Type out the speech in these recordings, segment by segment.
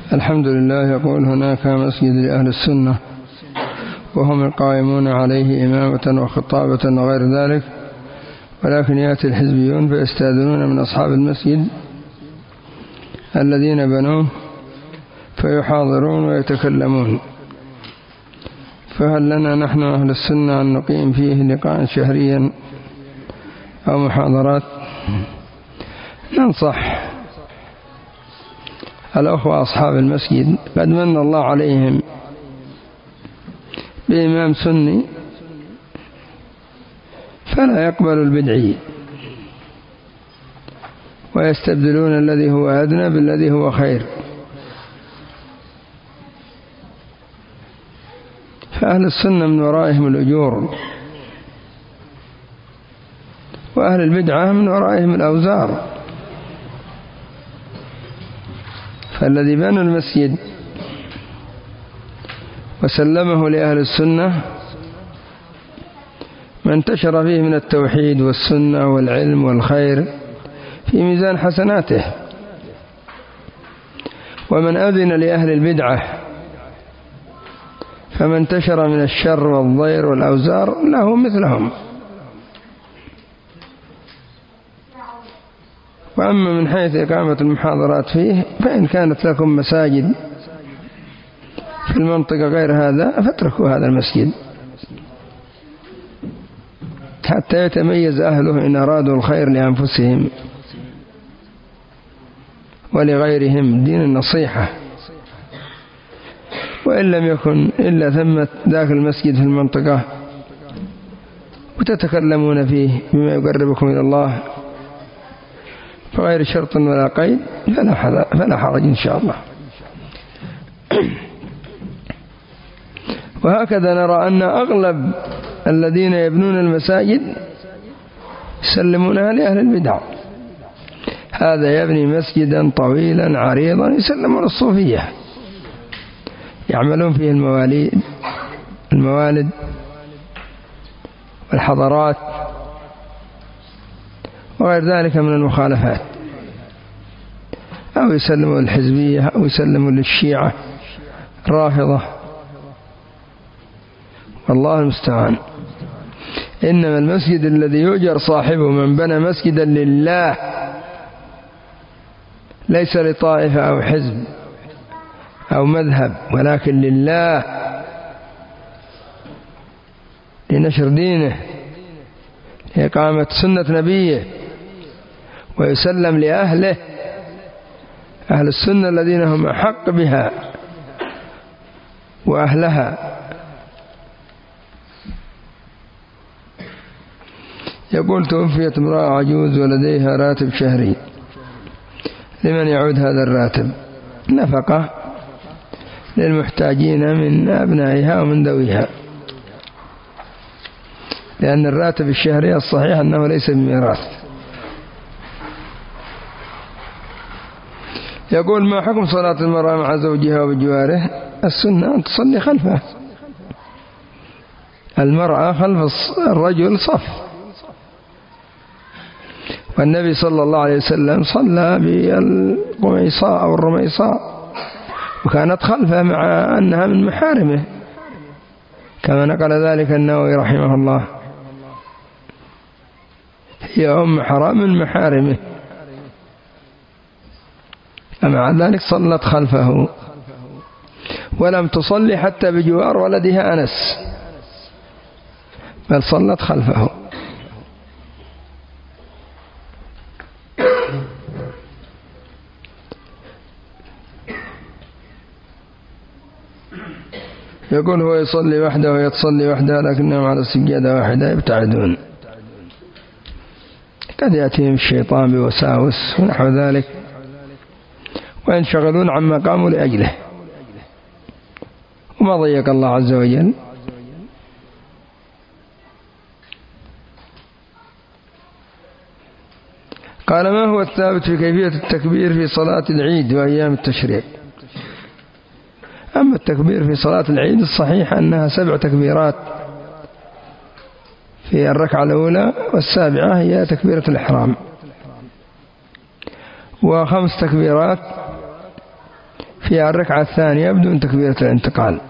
الحمد لله. يقول هناك مسجد لأهل السنة وهم القائمون عليه إمامة وخطابة وغير ذلك، ولكن يأتي الحزبيون فيستأذنون من أصحاب المسجد الذين بنوه فيحاضرون ويتكلمون، فهل لنا نحن أهل السنة أن نقيم فيه لقاء شهريا أو محاضرات؟ ننصح الأخوة أصحاب المسجد، قد من الله عليهم بإمام سني فلا يقبل البدعي، ويستبدلون الذي هو أدنى بالذي هو خير. فأهل السنة من ورائهم الأجور، وأهل البدعة من ورائهم الأوزار. فالذي بنى المسجد وسلمه لأهل السنة ما انتشر فيه من التوحيد والسنة والعلم والخير في ميزان حسناته، ومن أذن لأهل البدعة فما انتشر من الشر والضير والأوزار له مثلهم. وأما من حيث إقامة المحاضرات فيه، فإن كانت لكم مساجد في المنطقة غير هذا فاتركوا هذا المسجد حتى يتميز أهله إن أرادوا الخير لأنفسهم ولغيرهم دين النصيحة. وإن لم يكن إلا ثمة ذاك المسجد في المنطقة وتتكلمون فيه بما يقربكم إلى الله فغير شرط ولا قيد فلا حرج إن شاء الله. وهكذا نرى أن أغلب الذين يبنون المساجد يسلمونها لأهل البدع. هذا يبني مسجدا طويلا عريضا يسلمون الصوفية، يعملون فيه الموالد والحضارات وغير ذلك من المخالفات، أو يسلموا للحزبية أو يسلموا للشيعة الرافضة، والله المستعان. إنما المسجد الذي يؤجر صاحبه من بنى مسجدا لله ليس لطائفة أو حزب أو مذهب، ولكن لله، لنشر دينه، لإقامة سنة نبيه، ويسلم لأهله، أهل السنة الذين هم أحق بها وأهلها. يقول توفيت امرأة عجوز ولديها راتب شهري، لمن يعود هذا الراتب؟ نفقة للمحتاجين من أبنائها ومن ذويها، لأن الراتب الشهري الصحيح أنه ليس بميراث. يقول ما حكم صلاة المرأة مع زوجها وبجواره؟ السنة أن تصلي خلفه، المرأة خلف الرجل صف، والنبي صلى الله عليه وسلم صلى بالقميصاء أو الرميصاء وكانت خلفه مع أنها من محارمه، كما نقل ذلك النووي رحمه الله، هي أم حرام من محارمه، ومع ذلك صلت خلفه ولم تصلي حتى بجوار ولدها أنس، بل صلت خلفه. يقول هو يصلي وحده وهي تصلي وحدها لكنهم على سجادة واحدة يبتعدون، قد يأتيهم الشيطان بوساوس ونحو ذلك وينشغلون عما قاموا لأجله، وما ضيق الله عز وجل. قال ما هو الثابت في كيفية التكبير في صلاة العيد وأيام التشريق؟ أما التكبير في صلاة العيد الصحيح أنها 7 تكبيرات في الركعة الأولى، والسابعة هي تكبيرة الإحرام، و5 تكبيرات فيها الركعة الثانية بدون تكبيرة الانتقال،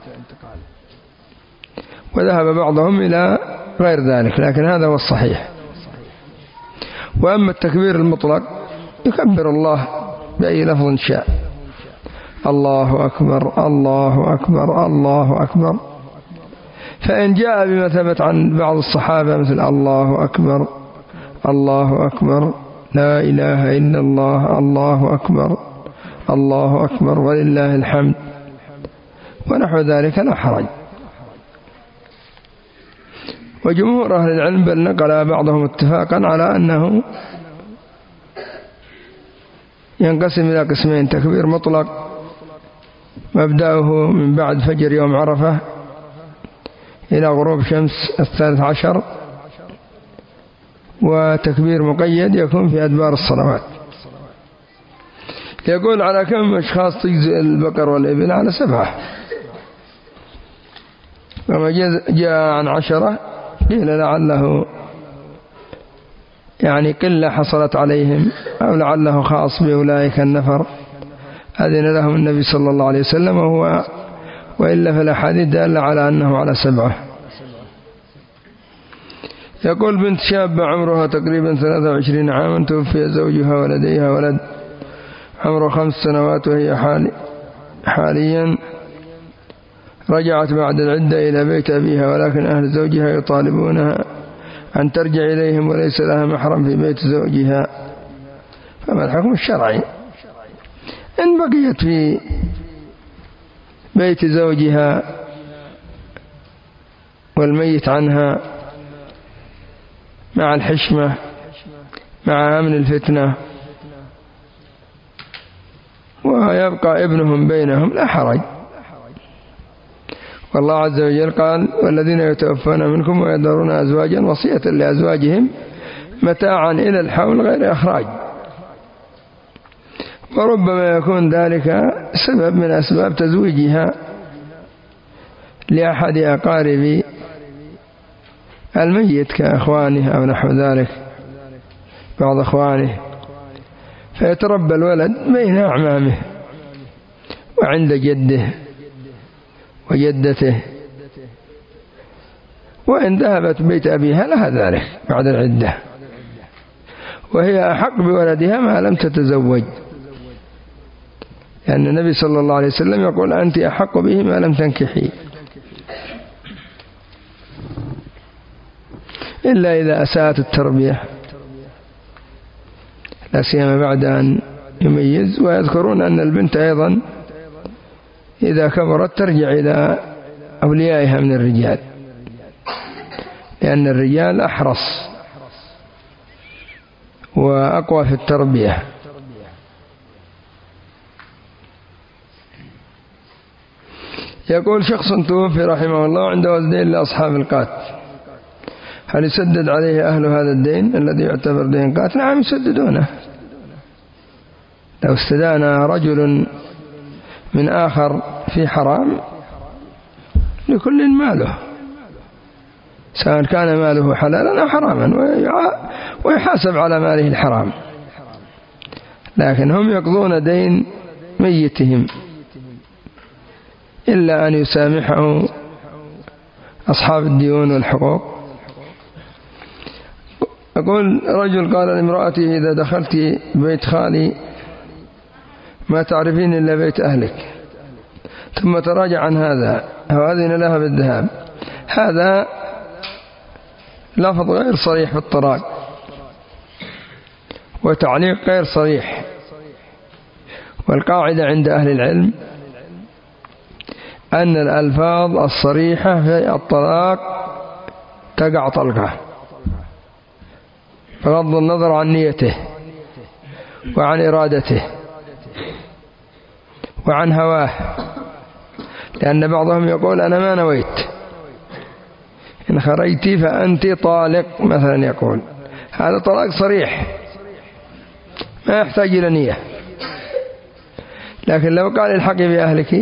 وذهب بعضهم إلى غير ذلك، لكن هذا هو الصحيح. وأما التكبير المطلق يكبر الله بأي لفظ شاء، الله أكبر الله أكبر الله أكبر. فإن جاء بما ثبت عن بعض الصحابة مثل الله أكبر الله أكبر لا إله إلا الله الله أكبر الله أكبر ولله الحمد ونحو ذلك لا حرج. وجمهور أهل العلم بل نقل بعضهم اتفاقا على أنه ينقسم إلى قسمين: تكبير مطلق مبدأه من بعد فجر يوم عرفة إلى غروب شمس 13، وتكبير مقيد يكون في أدبار الصلوات. يقول على كم أشخاص تجزئ البقر والإبل؟ على 7. وما جاء عن 10 قيل لعله يعني قلة حصلت عليهم، أو لعله خاص بأولئك النفر أذن لهم النبي صلى الله عليه وسلم، وإلا فالأحاديث دالة على أنه على 7. يقول بنت شابة عمرها تقريبا 23 عاما توفي زوجها ولديها ولد عمره 5 سنوات، وهي حاليا رجعت بعد العدة إلى بيت أبيها، ولكن أهل زوجها يطالبونها أن ترجع إليهم وليس لها محرم في بيت زوجها، فما الحكم الشرعي؟ إن بقيت في بيت زوجها والميت عنها مع الحشمة مع أمن الفتنة ويبقى ابنهم بينهم لا حرج. والله عز وجل قال: والذين يتوفون منكم ويذرون أزواجا وصية لأزواجهم متاعا إلى الحول غير إخراج. وربما يكون ذلك سبب من أسباب تزويجها لأحد أقارب الميت كأخوانه أو نحو ذلك، بعض أخوانه، فيتربى الولد بين أعمامه وعند جده وجدته، وإن ذهبت بيت أبيها لها ذلك بعد العدة، وهي أحق بولدها ما لم تتزوج، لأن النبي صلى الله عليه وسلم يقول: أنت أحق به ما لم تنكحي، إلا إذا أساءت التربية، لا سيما بعد أن يميز. ويذكرون أن البنت أيضا إذا كبرت ترجع إلى أوليائها من الرجال، لأن الرجال أحرص وأقوى في التربية. يقول: شخص توفي رحمه الله عنده ولدين لأصحاب القات، هل يسدد عليه أهل هذا الدين الذي يعتبر دين قات؟ نعم يسددونه. لو استدان رجل من آخر في حرام لكل ماله، سواء كان ماله حلالا أو حراما، ويحاسب على ماله الحرام، لكن هم يقضون دين ميتهم إلا أن يسامحوا أصحاب الديون والحقوق. يقول: رجل قال لامرأته: إذا دخلت بيت خالي ما تعرفين إلا بيت أهلك، ثم تراجع عن هذا أو أذن لها بالذهاب. هذا لفظ غير صريح في الطلاق، وتعليق غير صريح. والقاعدة عند أهل العلم أن الألفاظ الصريحة في الطلاق تقع طلقة، بغض النظر عن نيته وعن إرادته وعن هواه، لأن بعضهم يقول: أنا ما نويت، إن خرجتي فأنت طالق مثلا، يقول هذا طلاق صريح ما يحتاج إلى نية. لكن لو قال: الحقي بأهلك،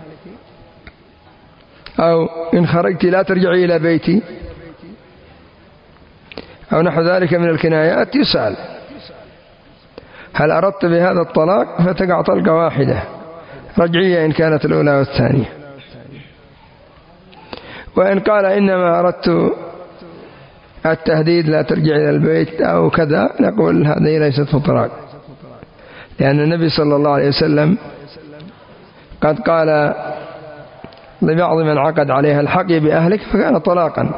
أو إن خرجت لا ترجعي إلى بيتي، أو نحو ذلك من الكنايات، يسأل: هل أردت بهذا الطلاق؟ فتقع طلقة واحدة. رجعية إن كانت الأولى والثانية. وإن قال إنما أردت التهديد لا ترجع إلى البيت أو كذا، نقول هذه ليست طلاق، لأن النبي صلى الله عليه وسلم قد قال لبعض من عقد عليها الحقي بأهلك فكان طلاقا.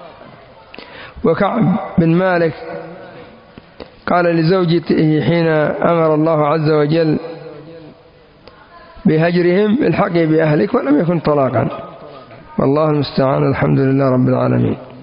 وكعب بن مالك قال لزوجته حين أمر الله عز وجل بهجرهم الحقي بأهلك ولم يكن طلاقا. والله المستعان. الحمد لله رب العالمين.